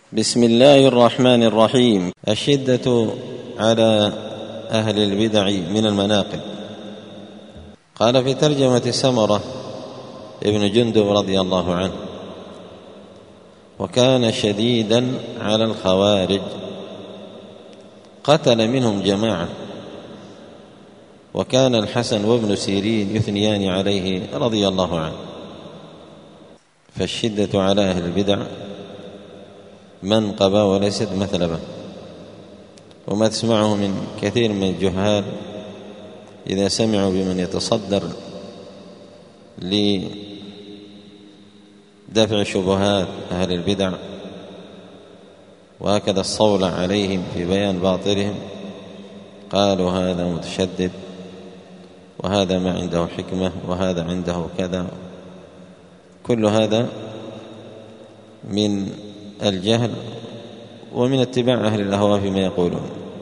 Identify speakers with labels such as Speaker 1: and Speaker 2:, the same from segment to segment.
Speaker 1: بسم الله الرحمن الرحيم. الشدة على أهل البدع من المناقب. قال في ترجمة سمرة ابن جندب رضي الله عنه: وكان شديدا على الخوارج، قتل منهم جماعة، وكان الحسن وابن سيرين يثنيان عليه رضي الله عنه. فالشدة على أهل البدع منقبة وليست مثلبة. وما تسمعه من كثير من الجهال إذا سمعوا بمن يتصدر لدفع شبهات أهل البدع وهكذا الصول عليهم في بيان باطلهم، قالوا هذا متشدد، وهذا ما عنده حكمة، وهذا عنده كذا. كل هذا من الجهل ومن اتباع أهل الأهواء فيما يقولون.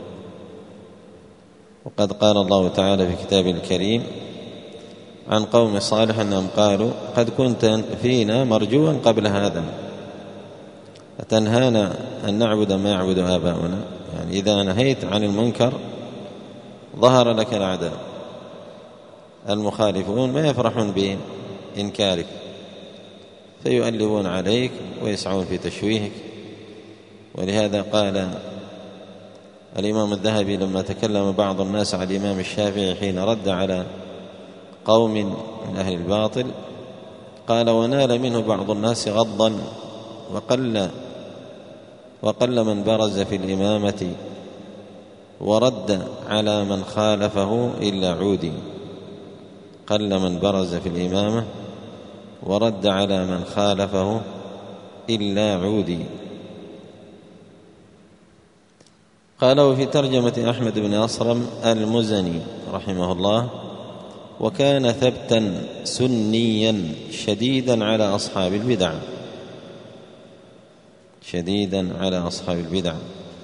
Speaker 1: وقد قال الله تعالى في كتابه الكريم عن قوم صالح أنهم قالوا: قد كنت فينا مرجوا قبل هذا، أتنهانا أن نعبد ما يعبد آباؤنا. يعني إذا نهيت عن المنكر ظهر لك الأعداء. المخالفون ما يفرحون بإنكارك، فيؤلبون عليك ويسعون في تشويهك. ولهذا قال الإمام الذهبي لما تكلم بعض الناس على الإمام الشافعي حين رد على قوم من أهل الباطل، قال: ونال منه بعض الناس غضا، وقل من برز في الإمامة ورد على من خالفه إلا عودي. قل من برز في الإمامة ورد على من خالفه إلا عودي. قالوا في ترجمة أحمد بن أصرم المزني رحمه الله: وكان ثبتا سنيا شديدا على أصحاب البدع، شديدا على أصحاب البدع.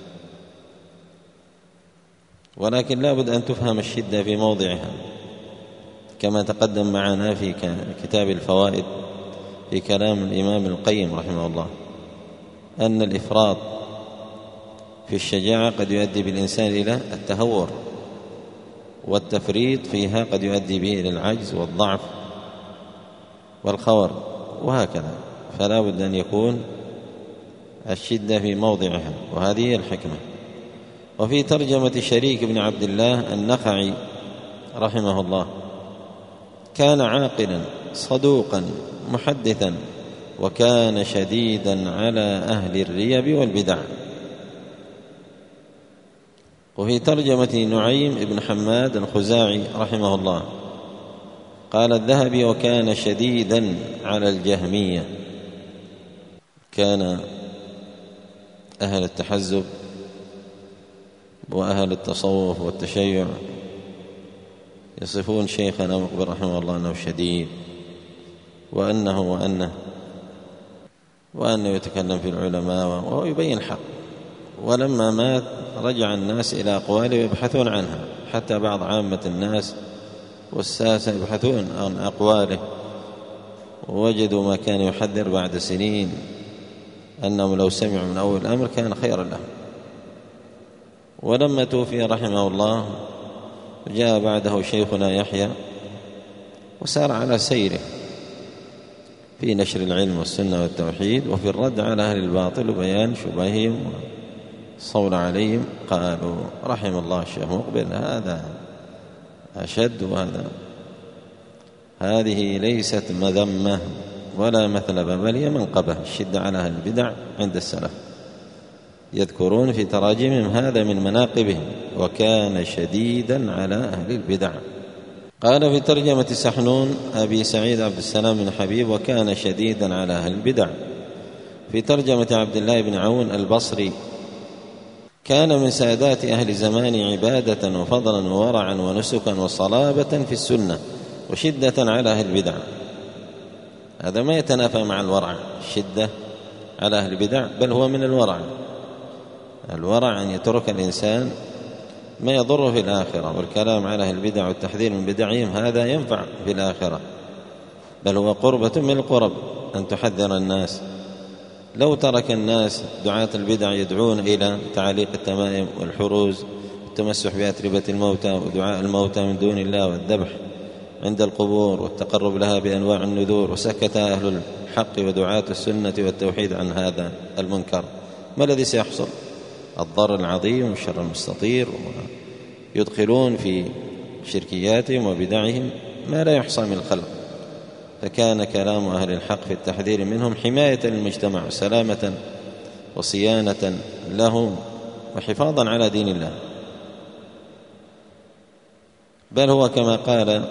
Speaker 1: ولكن لا بد أن تفهم الشدة في موضعها، كما تقدم معنا في كتاب الفوائد في كلام الإمام القيم رحمه الله، أن الإفراط في الشجاعة قد يؤدي بالإنسان إلى التهور، والتفريط فيها قد يؤدي به إلى العجز والضعف والخور، وهكذا. فلا بد أن يكون الشدة في موضعها، وهذه هي الحكمة. وفي ترجمة شريك بن عبد الله النخعي رحمه الله: كان عاقلا صدوقا محدثا، وكان شديدا على أهل الريب والبدع. وفي ترجمة نعيم بن حماد الخزاعي رحمه الله قال الذهبي: وكان شديدا على الجهمية. كان أهل التحزب وأهل التصوف والتشيع يصفون شيخنا مقبل رحمه الله أنه شديد، وأنه يتكلم في العلماء وهو يبين الحق. ولما مات رجع الناس إلى أقواله ويبحثون عنها، حتى بعض عامة الناس والساسة يبحثون عن أقواله، ووجدوا ما كان يحذر بعد سنين أنهم لو سمعوا من أول الأمر كان خيرا لهم. ولما توفي رحمه الله جاء بعده شيخنا يحيى، وسار على سيره في نشر العلم والسنة والتوحيد، وفي الرد على أهل الباطل وبيان شبههم والصول عليهم. قالوا رحم الله الشيخ مقبل: هذا أشد، هذه ليست مذمة ولا مثلبة، بل هي منقبة. الشدة على أهل البدع عند السلف يذكرون في تراجمهم هذا من مناقبهم: وكان شديدا على أهل البدع. قال في ترجمة سحنون أبي سعيد عبد السلام بن حبيب: وكان شديدا على أهل البدع. في ترجمة عبد الله بن عون البصري: كان من سادات أهل زمان عبادة وفضلا وورعا ونسكا وصلابة في السنة، وشدة على أهل البدع. هذا ما يتنافى مع الورع، الشدة على أهل البدع، بل هو من الورع. الورع أن يترك الإنسان ما يضر في الآخرة، والكلام على أهل البدع والتحذير من بدعهم هذا ينفع في الآخرة، بل هو قربة من القرب أن تحذر الناس لو ترك الناس دعاة البدع يدعون إلى تعليق التمائم والحروز والتمسح بأتربة الموتى ودعاء الموتى من دون الله والذبح عند القبور والتقرب لها بأنواع النذور، وسكت أهل الحق ودعاة السنة والتوحيد عن هذا المنكر، ما الذي سيحصل؟ الضرر العظيم والشر المستطير، يدخلون في شركياتهم وبدعهم ما لا يحصى من الخلق. فكان كلام أهل الحق في التحذير منهم حماية للمجتمع وسلامة وصيانة له وحفاظا على دين الله، بل هو كما قال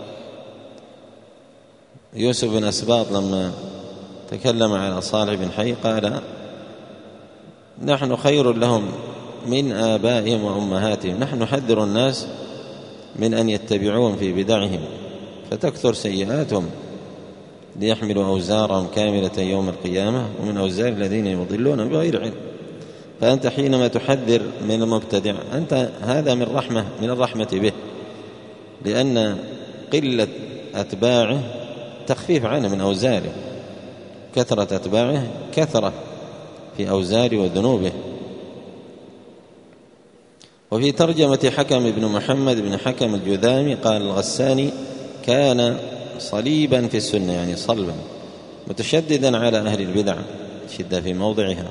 Speaker 1: يوسف بن أسباط لما تكلم على صالح بن حي قال: نحن خير لهم من آبائهم وأمهاتهم، نحن نحذر الناس من أن يتبعون في بدعهم فتكثر سيئاتهم ليحملوا أوزارهم كاملة يوم القيامة ومن أوزار الذين يضلون بغير علم. فأنت حينما تحذر من المبتدع أنت هذا من الرحمة به، لأن قلة أتباعه تخفيف عنه من أوزاره، كثرة أتباعه كثرة في أوزاره وذنوبه. وفي ترجمة حكم بن محمد بن حكم الجذامي قال الغساني: كان صليبا في السنة، يعني صلبا متشددا على أهل البدع، شدة في موضعها.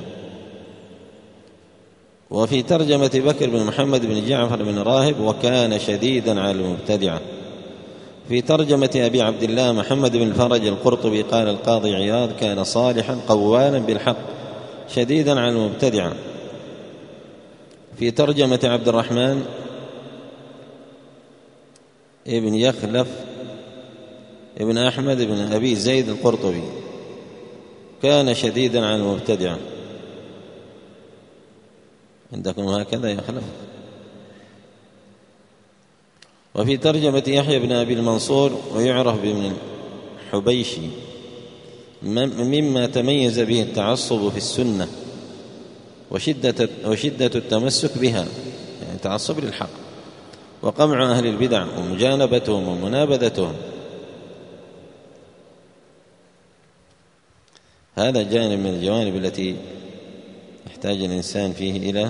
Speaker 1: وفي ترجمة بكر بن محمد بن جعفر بن راهب: وكان شديدا على المبتدعة. في ترجمة أبي عبد الله محمد بن الفرج القرطبي قال القاضي عياض: كان صالحا قوالا بالحق شديدا على المبتدعة. في ترجمة عبد الرحمن ابن يخلف ابن أحمد بن أبي زيد القرطبي: كان شديدا على المبتدعة. عندكم هكذا يخلف. وفي ترجمة يحيى بن أبي المنصور ويعرف بابن الحبيشي: مما تميز به التعصب في السنة وشدة التمسك بها، يعني تعصب للحق، وقمع أهل البدع ومجانبتهم ومنابذتهم. هذا جانب من الجوانب التي يحتاج الإنسان فيه إلى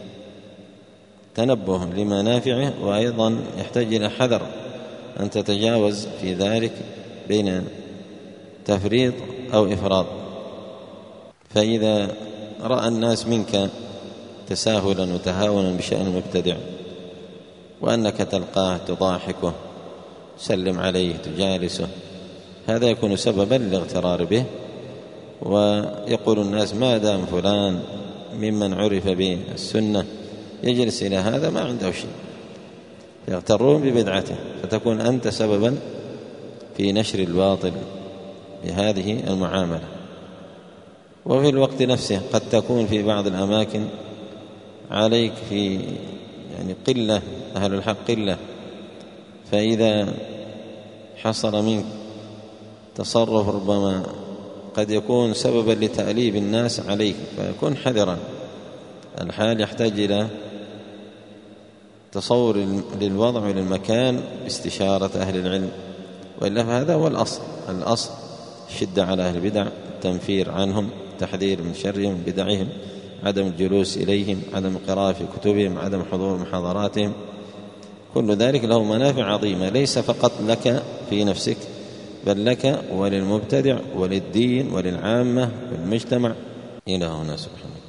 Speaker 1: تنبه لمنافعه، وأيضا يحتاج إلى حذر أن تتجاوز في ذلك بين تفريط أو إفراط. فإذا رأى الناس منك تساهلا وتهاونا بشأن المبتدع وأنك تلقاه تضاحكه تسلم عليه تجالسه، هذا يكون سببا للاغترار به، ويقول الناس: ما دام فلان ممن عرف بالسنة يجلس إلى هذا ما عنده شيء، يغترون ببدعته، فتكون أنت سببا في نشر الباطل بهذه المعاملة. وفي الوقت نفسه قد تكون في بعض الأماكن عليك في قلة، أهل الحق قلة، فإذا حصل منك تصرف ربما قد يكون سببا لتأليب الناس عليك، فيكون حذرا. الحال يحتاج إلى تصور للوضع وللمكان باستشارة أهل العلم، وإلا فهذا هو الأصل الشدة على أهل البدع، التنفير عنهم، التحذير من شرهم بدعهم، عدم الجلوس إليهم، عدم القراءة في كتبهم، عدم حضور محاضراتهم. كل ذلك له منافع عظيمة ليس فقط لك في نفسك، بل لك وللمبتدع وللدين وللعامة والمجتمع. إلى هنا سبحانه.